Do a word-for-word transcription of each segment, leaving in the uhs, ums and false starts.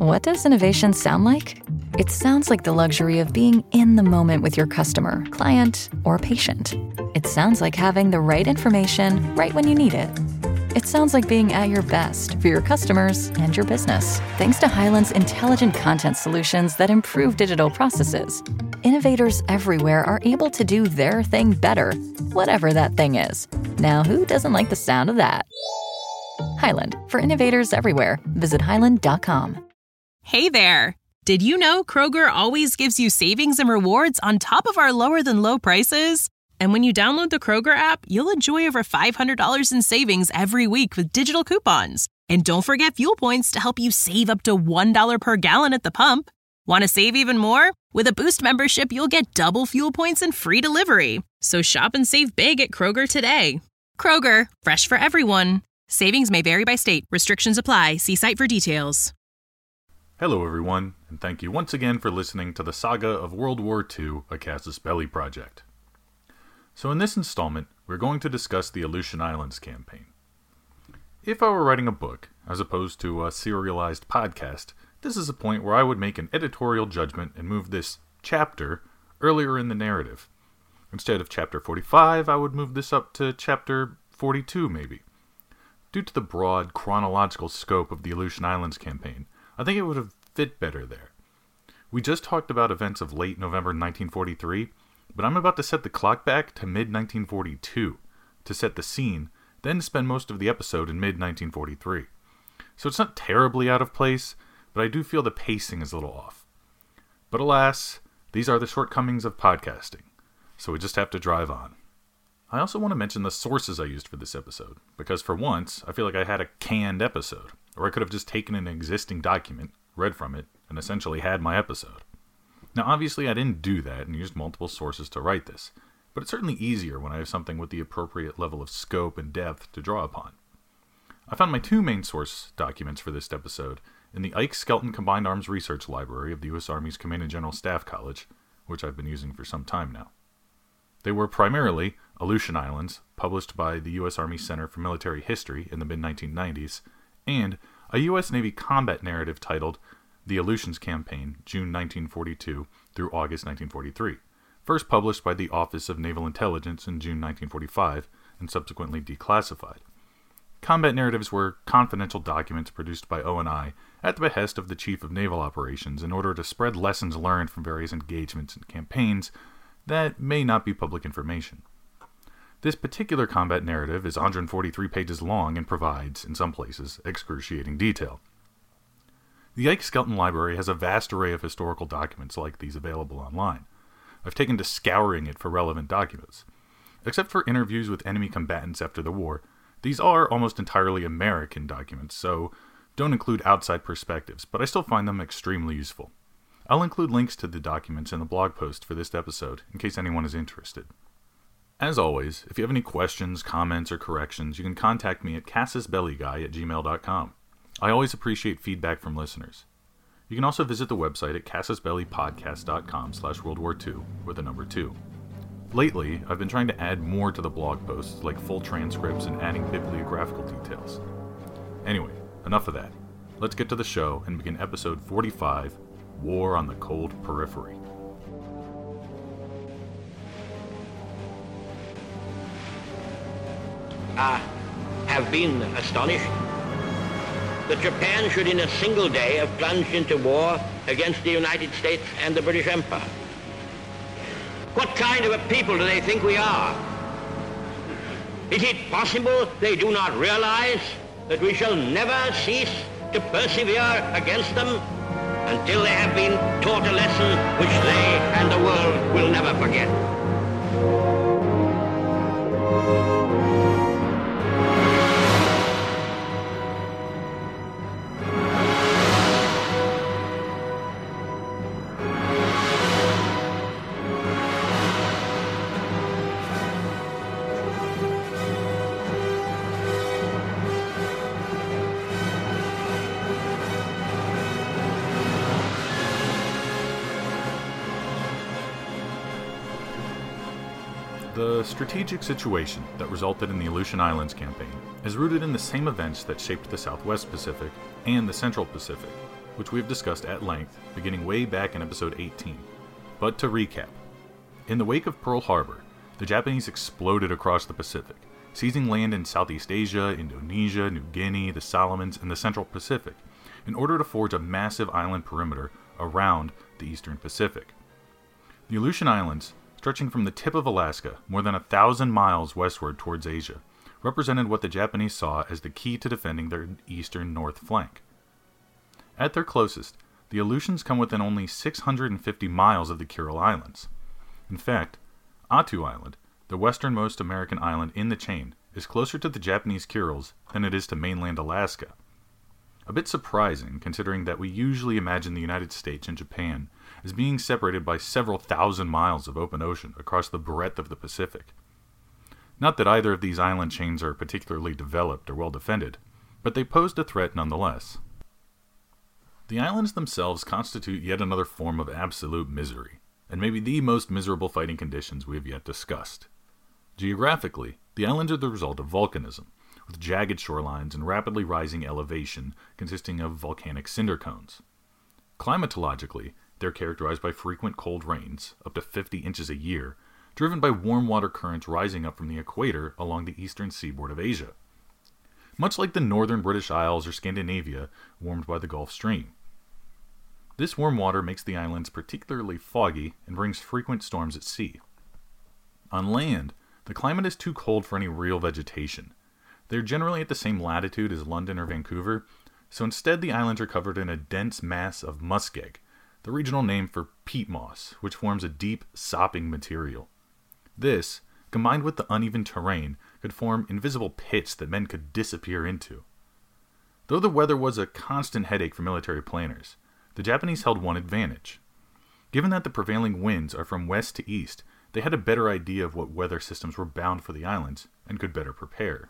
What does innovation sound like? It sounds like the luxury of being in the moment with your customer, client, or patient. It sounds like having the right information right when you need it. It sounds like being at your best for your customers and your business. Thanks to Hyland's intelligent content solutions that improve digital processes, innovators everywhere are able to do their thing better, whatever that thing is. Now, who doesn't like the sound of that? Hyland, for innovators everywhere. Visit hyland dot com. Hey there! Did you know Kroger always gives you savings and rewards on top of our lower-than-low prices? And when you download the Kroger app, you'll enjoy over five hundred dollars in savings every week with digital coupons. And don't forget fuel points to help you save up to one dollar per gallon at the pump. Want to save even more? With a Boost membership, you'll get double fuel points and free delivery. So shop and save big at Kroger today. Kroger, fresh for everyone. Savings may vary by state. Restrictions apply. See site for details. Hello everyone, and thank you once again for listening to the Saga of World War Two, a Casus Belli project. So in this installment, we're going to discuss the Aleutian Islands campaign. If I were writing a book, as opposed to a serialized podcast, this is a point where I would make an editorial judgment and move this chapter earlier in the narrative. Instead of chapter forty-five, I would move this up to chapter forty-two maybe. Due to the broad chronological scope of the Aleutian Islands campaign, I think it would have fit better there. We just talked about events of late November nineteen forty-three, but I'm about to set the clock back to mid nineteen forty-two to set the scene, then spend most of the episode in mid nineteen forty-three. So it's not terribly out of place, but I do feel the pacing is a little off. But alas, these are the shortcomings of podcasting, so we just have to drive on. I also want to mention the sources I used for this episode, because for once, I feel like I had a canned episode, or I could have just taken an existing document, read from it, and essentially had my episode. Now obviously I didn't do that and used multiple sources to write this, but it's certainly easier when I have something with the appropriate level of scope and depth to draw upon. I found my two main source documents for this episode in the Ike Skelton Combined Arms Research Library of the U S Army's Command and General Staff College, which I've been using for some time now. They were primarily Aleutian Islands, published by the U S Army Center for Military History in the mid nineteen nineties, and a U S Navy combat narrative titled The Aleutians Campaign, June nineteen forty-two through August nineteen forty-three, first published by the Office of Naval Intelligence in June nineteen forty-five and subsequently declassified. Combat narratives were confidential documents produced by O N I at the behest of the Chief of Naval Operations in order to spread lessons learned from various engagements and campaigns that may not be public information. This particular combat narrative is one hundred forty-three pages long and provides, in some places, excruciating detail. The Ike Skelton Library has a vast array of historical documents like these available online. I've taken to scouring it for relevant documents. Except for interviews with enemy combatants after the war, these are almost entirely American documents, so don't include outside perspectives, but I still find them extremely useful. I'll include links to the documents in the blog post for this episode, in case anyone is interested. As always, if you have any questions, comments, or corrections, you can contact me at casusbellyguy at gmail dot com. I always appreciate feedback from listeners. You can also visit the website at casusbellypodcast dot com slash World War Two with the number two. Lately, I've been trying to add more to the blog posts, like full transcripts and adding bibliographical details. Anyway, enough of that. Let's get to the show and begin episode forty-five, War on the Cold Periphery. I have been astonished that Japan should in a single day have plunged into war against the United States and the British Empire. What kind of a people do they think we are? Is it possible they do not realize that we shall never cease to persevere against them until they have been taught a lesson which they and the world will never forget? The strategic situation that resulted in the Aleutian Islands campaign is rooted in the same events that shaped the Southwest Pacific and the Central Pacific, which we have discussed at length, beginning way back in episode eighteen. But to recap, in the wake of Pearl Harbor, the Japanese exploded across the Pacific, seizing land in Southeast Asia, Indonesia, New Guinea, the Solomons, and the Central Pacific, in order to forge a massive island perimeter around the Eastern Pacific. The Aleutian Islands, stretching from the tip of Alaska more than a thousand miles westward towards Asia, represented what the Japanese saw as the key to defending their eastern north flank. At their closest, the Aleutians come within only six hundred fifty miles of the Kuril Islands. In fact, Attu Island, the westernmost American island in the chain, is closer to the Japanese Kurils than it is to mainland Alaska. A bit surprising, considering that we usually imagine the United States and Japan as being separated by several thousand miles of open ocean across the breadth of the Pacific. Not that either of these island chains are particularly developed or well defended, but they posed a threat nonetheless. The islands themselves constitute yet another form of absolute misery, and maybe the most miserable fighting conditions we have yet discussed. Geographically, the islands are the result of volcanism, with jagged shorelines and rapidly rising elevation consisting of volcanic cinder cones. Climatologically, they're characterized by frequent cold rains, up to fifty inches a year, driven by warm water currents rising up from the equator along the eastern seaboard of Asia. Much like the northern British Isles or Scandinavia, warmed by the Gulf Stream. This warm water makes the islands particularly foggy and brings frequent storms at sea. On land, the climate is too cold for any real vegetation. They're generally at the same latitude as London or Vancouver, so instead the islands are covered in a dense mass of muskeg, the regional name for peat moss, which forms a deep, sopping material. This, combined with the uneven terrain, could form invisible pits that men could disappear into. Though the weather was a constant headache for military planners, the Japanese held one advantage. Given that the prevailing winds are from west to east, they had a better idea of what weather systems were bound for the islands and could better prepare.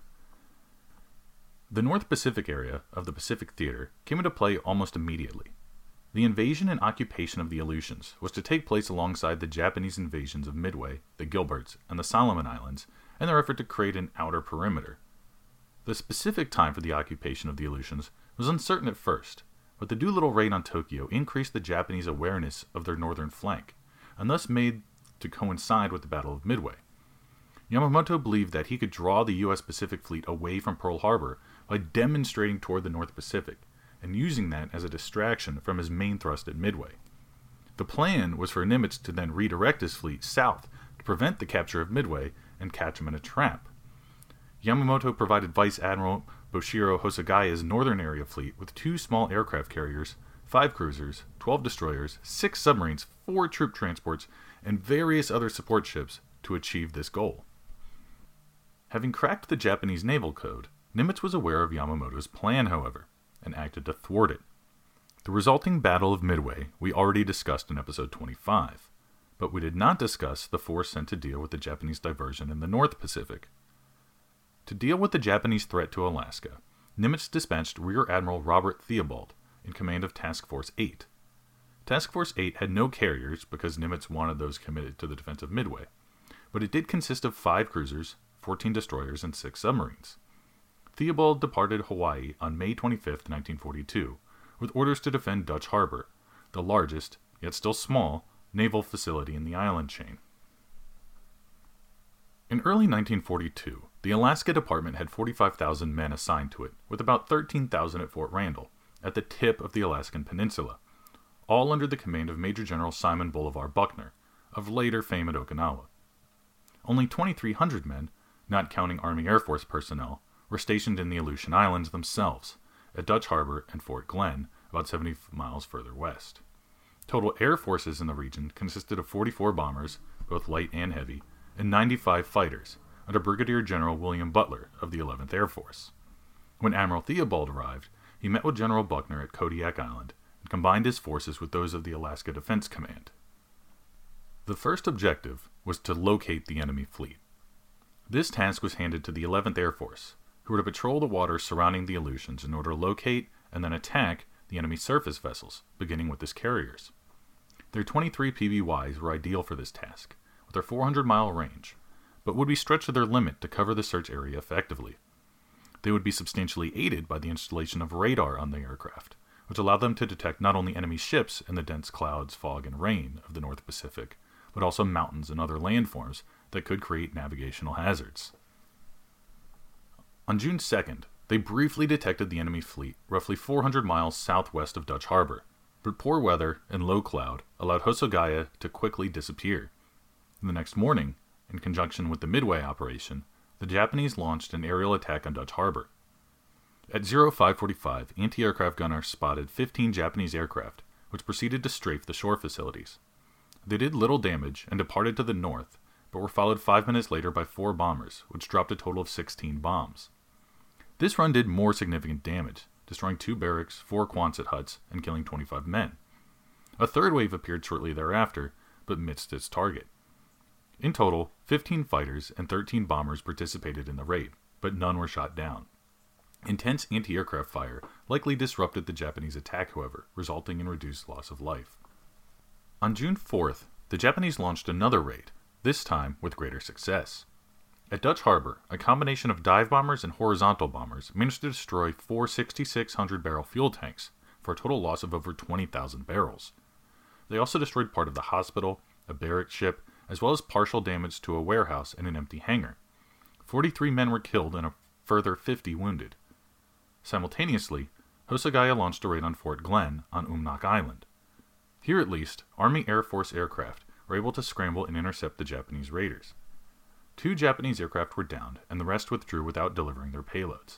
The North Pacific area of the Pacific Theater came into play almost immediately. The invasion and occupation of the Aleutians was to take place alongside the Japanese invasions of Midway, the Gilberts, and the Solomon Islands, and their effort to create an outer perimeter. The specific time for the occupation of the Aleutians was uncertain at first, but the Doolittle raid on Tokyo increased the Japanese awareness of their northern flank, and thus made to coincide with the Battle of Midway. Yamamoto believed that he could draw the U S Pacific Fleet away from Pearl Harbor by demonstrating toward the North Pacific, and using that as a distraction from his main thrust at Midway. The plan was for Nimitz to then redirect his fleet south to prevent the capture of Midway and catch him in a trap. Yamamoto provided Vice Admiral Boshiro Hosogaya's northern area fleet with two small aircraft carriers, five cruisers, twelve destroyers, six submarines, four troop transports, and various other support ships to achieve this goal. Having cracked the Japanese naval code, Nimitz was aware of Yamamoto's plan, however, and acted to thwart it. The resulting Battle of Midway we already discussed in episode twenty-five, but we did not discuss the force sent to deal with the Japanese diversion in the North Pacific. To deal with the Japanese threat to Alaska, Nimitz dispatched Rear Admiral Robert Theobald in command of Task Force eight. Task Force eight had no carriers because Nimitz wanted those committed to the defense of Midway, but it did consist of five cruisers, fourteen destroyers, and six submarines. Theobald departed Hawaii on May twenty-fifth, nineteen forty-two, with orders to defend Dutch Harbor, the largest, yet still small, naval facility in the island chain. In early nineteen forty-two, the Alaska Department had forty-five thousand men assigned to it, with about thirteen thousand at Fort Randall, at the tip of the Alaskan Peninsula, all under the command of Major General Simon Bolivar Buckner, of later fame at Okinawa. Only twenty-three hundred men, not counting Army Air Force personnel, were stationed in the Aleutian Islands themselves, at Dutch Harbor and Fort Glenn, about seventy miles further west. Total air forces in the region consisted of forty-four bombers, both light and heavy, and ninety-five fighters, under Brigadier General William Butler of the eleventh Air Force. When Admiral Theobald arrived, he met with General Buckner at Kodiak Island and combined his forces with those of the Alaska Defense Command. The first objective was to locate the enemy fleet. This task was handed to the eleventh Air Force, who were to patrol the waters surrounding the Aleutians in order to locate and then attack the enemy surface vessels, beginning with its carriers. Their twenty-three P B Ys were ideal for this task, with their four hundred mile range, but would be stretched to their limit to cover the search area effectively. They would be substantially aided by the installation of radar on the aircraft, which allowed them to detect not only enemy ships in the dense clouds, fog, and rain of the North Pacific, but also mountains and other landforms that could create navigational hazards. On June second, they briefly detected the enemy fleet roughly four hundred miles southwest of Dutch Harbor, but poor weather and low cloud allowed Hosogaia to quickly disappear. The next morning, in conjunction with the Midway operation, the Japanese launched an aerial attack on Dutch Harbor. At oh five forty-five, anti-aircraft gunners spotted fifteen Japanese aircraft, which proceeded to strafe the shore facilities. They did little damage and departed to the north, but were followed five minutes later by four bombers, which dropped a total of sixteen bombs. This run did more significant damage, destroying two barracks, four Quonset huts, and killing twenty-five men. A third wave appeared shortly thereafter, but missed its target. In total, fifteen fighters and thirteen bombers participated in the raid, but none were shot down. Intense anti-aircraft fire likely disrupted the Japanese attack, however, resulting in reduced loss of life. On June fourth, the Japanese launched another raid, this time with greater success. At Dutch Harbor, a combination of dive bombers and horizontal bombers managed to destroy four sixty-six hundred barrel fuel tanks for a total loss of over twenty thousand barrels. They also destroyed part of the hospital, a barrack ship, as well as partial damage to a warehouse and an empty hangar. forty-three men were killed and a further fifty wounded. Simultaneously, Hosogaia launched a raid on Fort Glenn on Umnak Island. Here at least, Army Air Force aircraft were able to scramble and intercept the Japanese raiders. Two Japanese aircraft were downed, and the rest withdrew without delivering their payloads.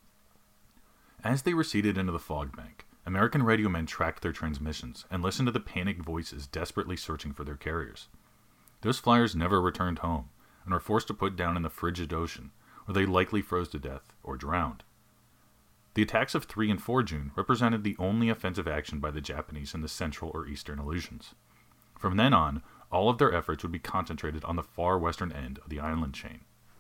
As they receded into the fog bank, American radio men tracked their transmissions and listened to the panicked voices desperately searching for their carriers. Those flyers never returned home, and were forced to put down in the frigid ocean, where they likely froze to death or drowned. The attacks of three and four June represented the only offensive action by the Japanese in the central or eastern Aleutians. From then on, all of their efforts would be concentrated on the far western end of the island chain.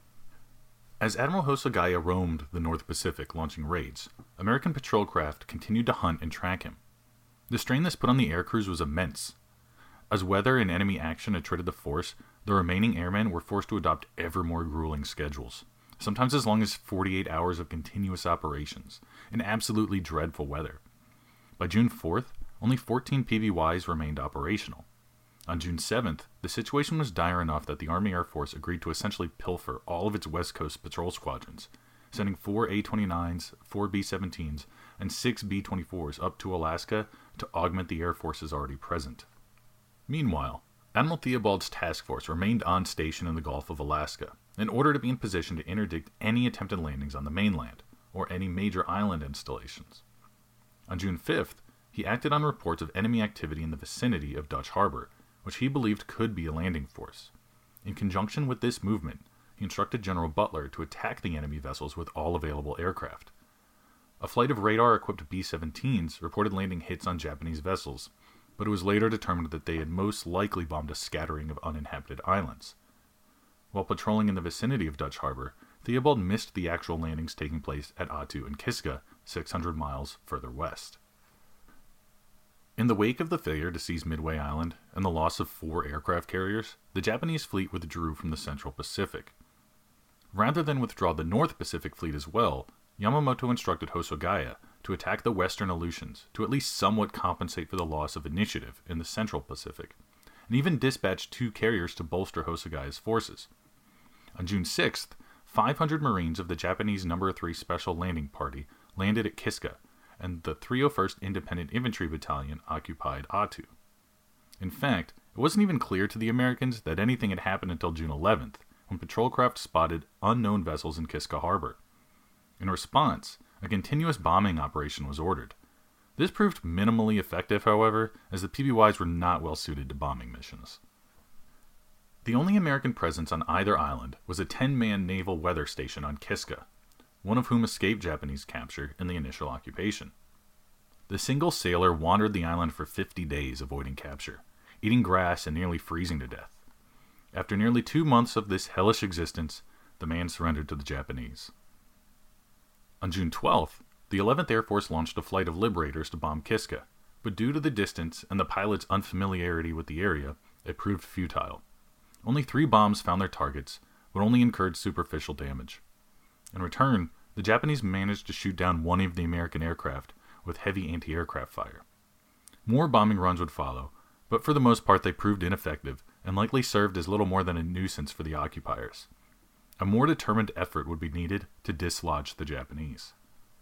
As Admiral Hosogaia roamed the North Pacific launching raids, American patrol craft continued to hunt and track him. The strain this put on the air crews was immense. As weather and enemy action attrited the force, the remaining airmen were forced to adopt ever more grueling schedules, sometimes as long as forty-eight hours of continuous operations, in absolutely dreadful weather. By June fourth, only fourteen P B Ys remained operational. On June seventh, the situation was dire enough that the Army Air Force agreed to essentially pilfer all of its West Coast patrol squadrons, sending four A twenty-nines, four B seventeens, and six B twenty-fours up to Alaska to augment the Air Forces already present. Meanwhile, Admiral Theobald's task force remained on station in the Gulf of Alaska, in order to be in position to interdict any attempted landings on the mainland, or any major island installations. On June fifth, he acted on reports of enemy activity in the vicinity of Dutch Harbor, which he believed could be a landing force. In conjunction with this movement, he instructed General Butler to attack the enemy vessels with all available aircraft. A flight of radar-equipped B seventeens reported landing hits on Japanese vessels, but it was later determined that they had most likely bombed a scattering of uninhabited islands. While patrolling in the vicinity of Dutch Harbor, Theobald missed the actual landings taking place at Attu and Kiska, six hundred miles further west. In the wake of the failure to seize Midway Island and the loss of four aircraft carriers, the Japanese fleet withdrew from the Central Pacific. Rather than withdraw the North Pacific fleet as well, Yamamoto instructed Hosogaia to attack the western Aleutians to at least somewhat compensate for the loss of initiative in the Central Pacific, and even dispatched two carriers to bolster Hosogaia's forces. On June sixth, five hundred Marines of the Japanese number three Special Landing Party landed at Kiska, and the three oh first Independent Infantry Battalion occupied Attu. In fact, it wasn't even clear to the Americans that anything had happened until June eleventh, when patrol craft spotted unknown vessels in Kiska Harbor. In response, a continuous bombing operation was ordered. This proved minimally effective, however, as the P B Ys were not well suited to bombing missions. The only American presence on either island was a ten-man naval weather station on Kiska, one of whom escaped Japanese capture in the initial occupation. The single sailor wandered the island for fifty days avoiding capture, eating grass and nearly freezing to death. After nearly two months of this hellish existence, the man surrendered to the Japanese. On June twelfth, the eleventh Air Force launched a flight of liberators to bomb Kiska, but due to the distance and the pilot's unfamiliarity with the area, it proved futile. Only three bombs found their targets, but only incurred superficial damage. In return, the Japanese managed to shoot down one of the American aircraft, with heavy anti-aircraft fire. More bombing runs would follow, but for the most part they proved ineffective and likely served as little more than a nuisance for the occupiers. A more determined effort would be needed to dislodge the Japanese.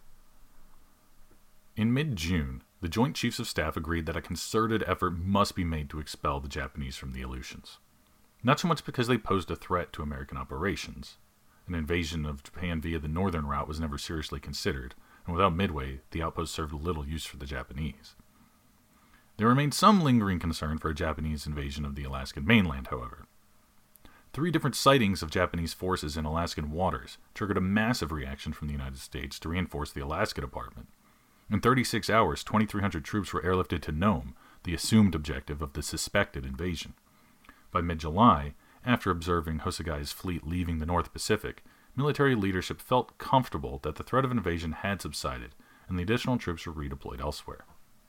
In mid-June, the Joint Chiefs of Staff agreed that a concerted effort must be made to expel the Japanese from the Aleutians. Not so much because they posed a threat to American operations. An invasion of Japan via the northern route was never seriously considered, and without Midway, the outpost served little use for the Japanese. There remained some lingering concern for a Japanese invasion of the Alaskan mainland, however. Three different sightings of Japanese forces in Alaskan waters triggered a massive reaction from the United States to reinforce the Alaska Department. In thirty-six hours, twenty-three hundred troops were airlifted to Nome, the assumed objective of the suspected invasion. By mid-July, after observing Hosagai's fleet leaving the North Pacific, military leadership felt comfortable that the threat of invasion had subsided, and the additional troops were redeployed elsewhere.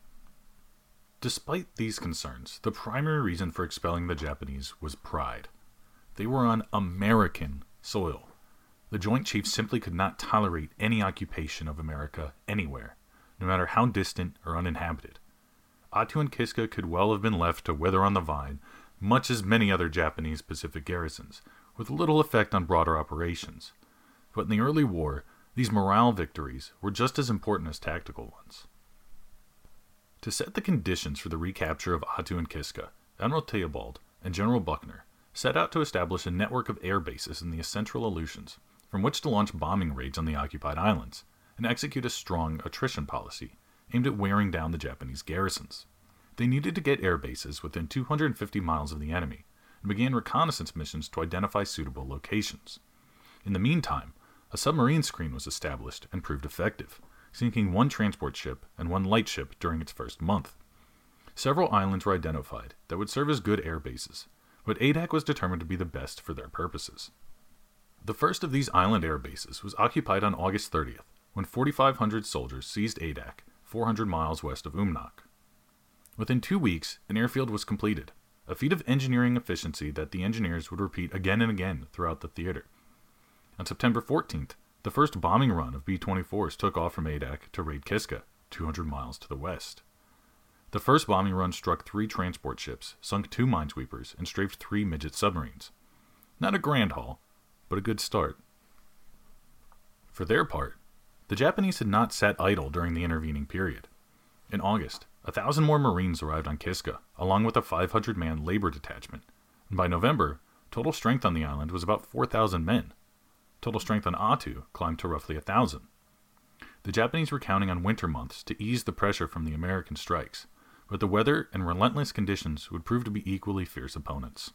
Despite these concerns, the primary reason for expelling the Japanese was pride. They were on American soil. The Joint Chiefs simply could not tolerate any occupation of America anywhere, no matter how distant or uninhabited. Attu and Kiska could well have been left to wither on the vine, much as many other Japanese Pacific garrisons, with little effect on broader operations. But in the early war, these morale victories were just as important as tactical ones. To set the conditions for the recapture of Attu and Kiska, Admiral Theobald and General Buckner set out to establish a network of air bases in the central Aleutians, from which to launch bombing raids on the occupied islands, and execute a strong attrition policy aimed at wearing down the Japanese garrisons. They needed to get air bases within two hundred fifty miles of the enemy, and began reconnaissance missions to identify suitable locations. In the meantime, a submarine screen was established and proved effective, sinking one transport ship and one light ship during its first month. Several islands were identified that would serve as good air bases, but Adak was determined to be the best for their purposes. The first of these island air bases was occupied on August thirtieth, when forty-five hundred soldiers seized Adak, four hundred miles west of Umnak. Within two weeks, an airfield was completed, a feat of engineering efficiency that the engineers would repeat again and again throughout the theater. On September fourteenth, the first bombing run of B twenty-fours took off from Adak to raid Kiska, two hundred miles to the west. The first bombing run struck three transport ships, sunk two minesweepers, and strafed three midget submarines. Not a grand haul, but a good start. For their part, the Japanese had not sat idle during the intervening period. In August, a thousand more Marines arrived on Kiska, along with a five hundred man labor detachment, and by November, total strength on the island was about four thousand men. Total strength on Attu climbed to roughly one thousand. The Japanese were counting on winter months to ease the pressure from the American strikes, but the weather and relentless conditions would prove to be equally fierce opponents.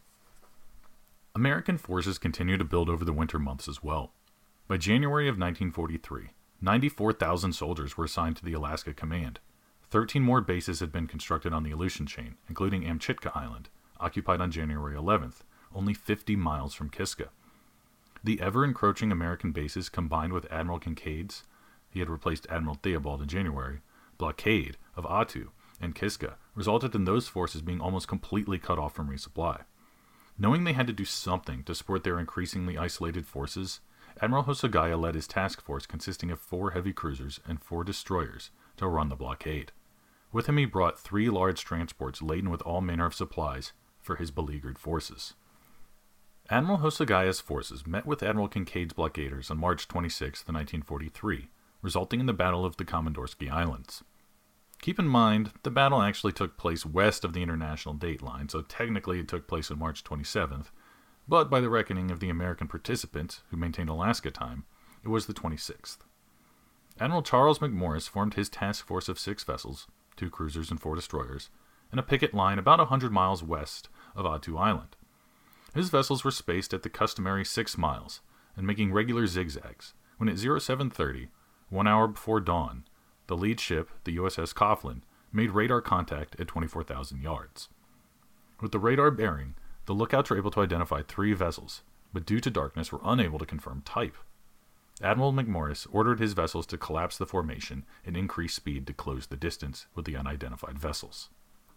American forces continued to build over the winter months as well. By January of nineteen forty-three, ninety-four thousand soldiers were assigned to the Alaska Command. Thirteen more bases had been constructed on the Aleutian chain, including Amchitka Island, occupied on January eleventh, only fifty miles from Kiska. The ever-encroaching American bases combined with Admiral Kinkaid's, he had replaced Admiral Theobald in January, blockade of Attu and Kiska resulted in those forces being almost completely cut off from resupply. Knowing they had to do something to support their increasingly isolated forces, Admiral Hosagaya led his task force consisting of four heavy cruisers and four destroyers to run the blockade. With him he brought three large transports laden with all manner of supplies for his beleaguered forces. Admiral Hosagaya's forces met with Admiral Kinkaid's blockaders on March twenty-sixth, nineteen forty-three, resulting in the Battle of the Komodorsky Islands. Keep in mind, the battle actually took place west of the international date line, so technically it took place on March twenty-seventh, but by the reckoning of the American participants, who maintained Alaska time, it was the twenty-sixth. Admiral Charles McMorris formed his task force of six vessels, two cruisers and four destroyers, in a picket line about a hundred miles west of Attu Island. His vessels were spaced at the customary six miles, and making regular zigzags, when at seven thirty, one hour before dawn, the lead ship, the U S S Coughlin, made radar contact at twenty-four thousand yards. With the radar bearing, the lookouts were able to identify three vessels, but due to darkness were unable to confirm type. Admiral McMorris ordered his vessels to collapse the formation and increase speed to close the distance with the unidentified vessels.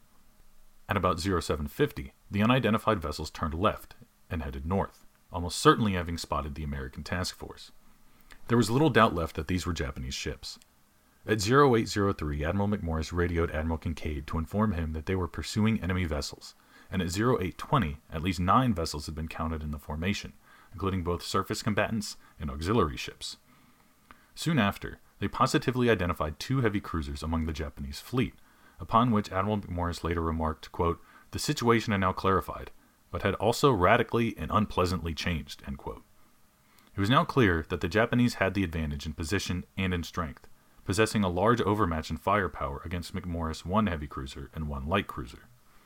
At about seven fifty, the unidentified vessels turned left and headed north, almost certainly having spotted the American task force. There was little doubt left that these were Japanese ships. At oh eight oh three, Admiral McMorris radioed Admiral Kinkaid to inform him that they were pursuing enemy vessels, and at oh eight twenty, at least nine vessels had been counted in the formation, including both surface combatants and auxiliary ships. Soon after, they positively identified two heavy cruisers among the Japanese fleet, upon which Admiral McMorris later remarked, quote, "The situation had now clarified, but had also radically and unpleasantly changed," end quote. It was now clear that the Japanese had the advantage in position and in strength, possessing a large overmatch in firepower against McMorris' one heavy cruiser and one light cruiser.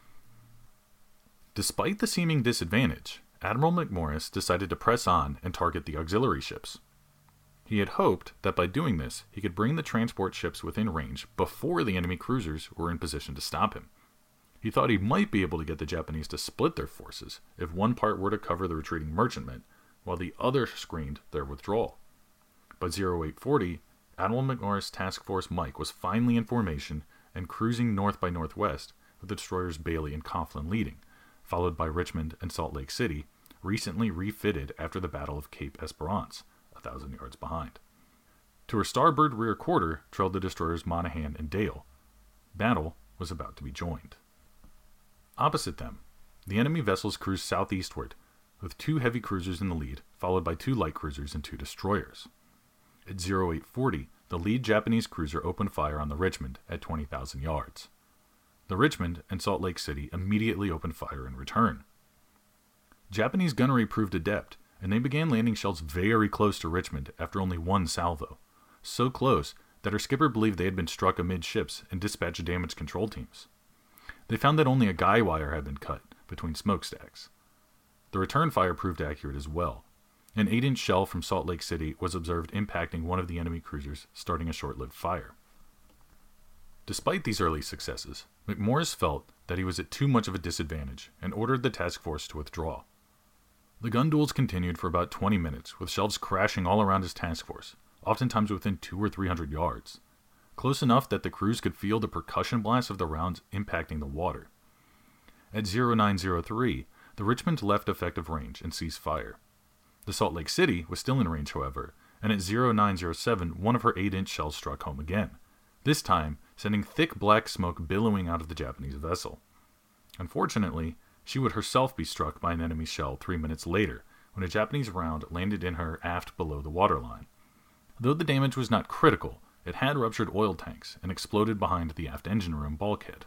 Despite the seeming disadvantage, Admiral McMorris decided to press on and target the auxiliary ships. He had hoped that by doing this, he could bring the transport ships within range before the enemy cruisers were in position to stop him. He thought he might be able to get the Japanese to split their forces if one part were to cover the retreating merchantmen, while the other screened their withdrawal. By oh eight forty, Admiral McMorris' Task Force Mike was finally in formation and cruising north by northwest, with the destroyers Bailey and Coughlin leading, followed by Richmond and Salt Lake City, recently refitted after the Battle of Cape Esperance, a thousand yards behind. To her starboard rear quarter trailed the destroyers Monaghan and Dale. Battle was about to be joined. Opposite them, the enemy vessels cruised southeastward, with two heavy cruisers in the lead, followed by two light cruisers and two destroyers. At oh eight forty, the lead Japanese cruiser opened fire on the Richmond at twenty thousand yards. The Richmond and Salt Lake City immediately opened fire in return. Japanese gunnery proved adept, and they began landing shells very close to Richmond after only one salvo, so close that her skipper believed they had been struck amidships and dispatched damage control teams. They found that only a guy wire had been cut between smokestacks. The return fire proved accurate as well. An eight-inch shell from Salt Lake City was observed impacting one of the enemy cruisers, starting a short-lived fire. Despite these early successes, McMorris felt that he was at too much of a disadvantage and ordered the task force to withdraw. The gun duels continued for about twenty minutes, with shells crashing all around his task force, oftentimes within two or three hundred yards, close enough that the crews could feel the percussion blasts of the rounds impacting the water. At oh nine oh three, the Richmond left effective range and ceased fire. The Salt Lake City was still in range, however, and at oh nine oh seven, one of her eight-inch shells struck home again, this time sending thick black smoke billowing out of the Japanese vessel. Unfortunately, she would herself be struck by an enemy shell three minutes later, when a Japanese round landed in her aft below the waterline. Though the damage was not critical, it had ruptured oil tanks and exploded behind the aft engine room bulkhead.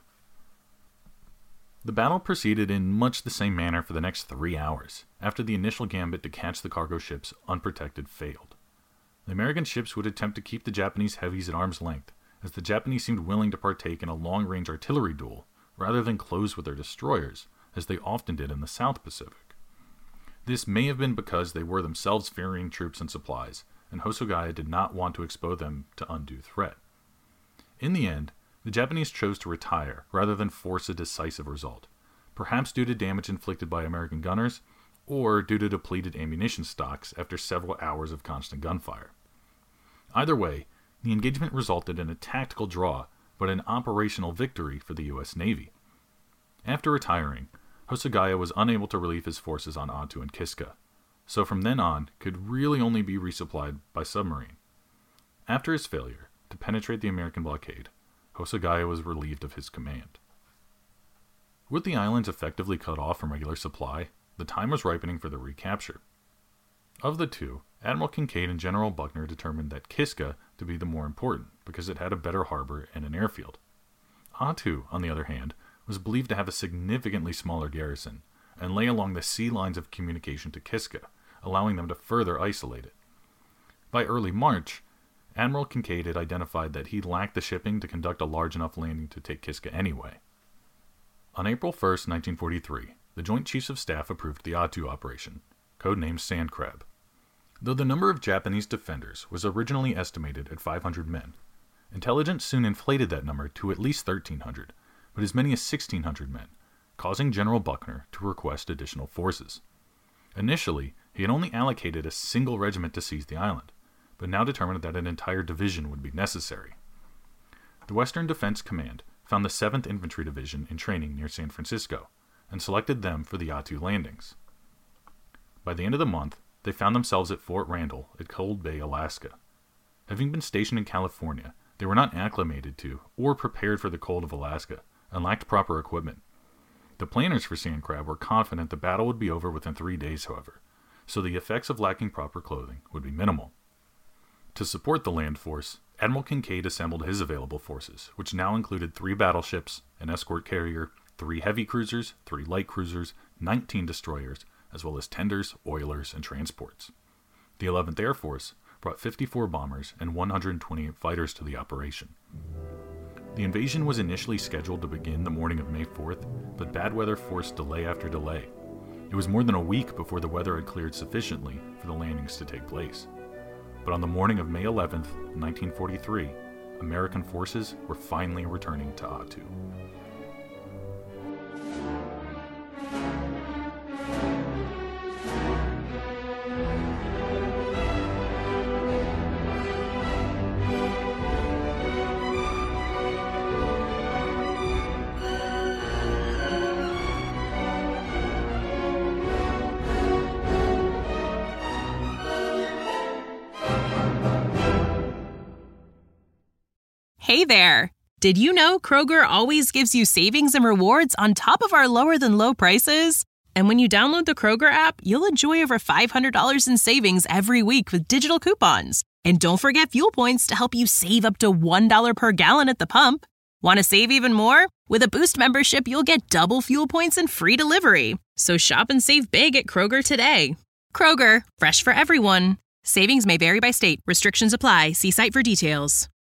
The battle proceeded in much the same manner for the next three hours, after the initial gambit to catch the cargo ships unprotected failed. The American ships would attempt to keep the Japanese heavies at arm's length, as the Japanese seemed willing to partake in a long-range artillery duel, rather than close with their destroyers, as they often did in the South Pacific. This may have been because they were themselves ferrying troops and supplies, and Hosogaya did not want to expose them to undue threat. In the end, the Japanese chose to retire rather than force a decisive result, perhaps due to damage inflicted by American gunners, or due to depleted ammunition stocks after several hours of constant gunfire. Either way, the engagement resulted in a tactical draw, but an operational victory for the U S Navy. After retiring, Hosogaya was unable to relieve his forces on Attu and Kiska, so from then on could really only be resupplied by submarine. After his failure to penetrate the American blockade, Hosogaya was relieved of his command. With the islands effectively cut off from regular supply, the time was ripening for the recapture. Of the two, Admiral Kinkaid and General Buckner determined that Kiska to be the more important because it had a better harbor and an airfield. Attu, on the other hand, was believed to have a significantly smaller garrison and lay along the sea lines of communication to Kiska, allowing them to further isolate it. By early March, Admiral Kinkaid had identified that he lacked the shipping to conduct a large enough landing to take Kiska anyway. On April first, nineteen forty-three, the Joint Chiefs of Staff approved the Attu operation, codenamed Sand Crab. Though the number of Japanese defenders was originally estimated at five hundred men, intelligence soon inflated that number to at least thirteen hundred, but as many as sixteen hundred men, causing General Buckner to request additional forces. Initially, he had only allocated a single regiment to seize the island, but now determined that an entire division would be necessary. The Western Defense Command found the seventh Infantry Division in training near San Francisco, and selected them for the Attu landings. By the end of the month, they found themselves at Fort Randall at Cold Bay, Alaska. Having been stationed in California, They were not acclimated to or prepared for the cold of Alaska and lacked proper equipment. The planners for Sand Crab were confident the battle would be over within three days, however, so the effects of lacking proper clothing would be minimal. To support the land force, Admiral Kinkaid assembled his available forces, which now included three battleships, an escort carrier, three heavy cruisers, three light cruisers, nineteen destroyers, as well as tenders, oilers, and transports. The eleventh Air Force brought fifty-four bombers and one hundred twenty-eight fighters to the operation. The invasion was initially scheduled to begin the morning of May fourth, but bad weather forced delay after delay. It was more than a week before the weather had cleared sufficiently for the landings to take place. But on the morning of May eleventh, nineteen forty-three, American forces were finally returning to Attu. Hey there! Did you know Kroger always gives you savings and rewards on top of our lower-than-low prices? And when you download the Kroger app, you'll enjoy over five hundred dollars in savings every week with digital coupons. And don't forget fuel points to help you save up to one dollar per gallon at the pump. Want to save even more? With a Boost membership, you'll get double fuel points and free delivery. So shop and save big at Kroger today. Kroger, fresh for everyone. Savings may vary by state. Restrictions apply. See site for details.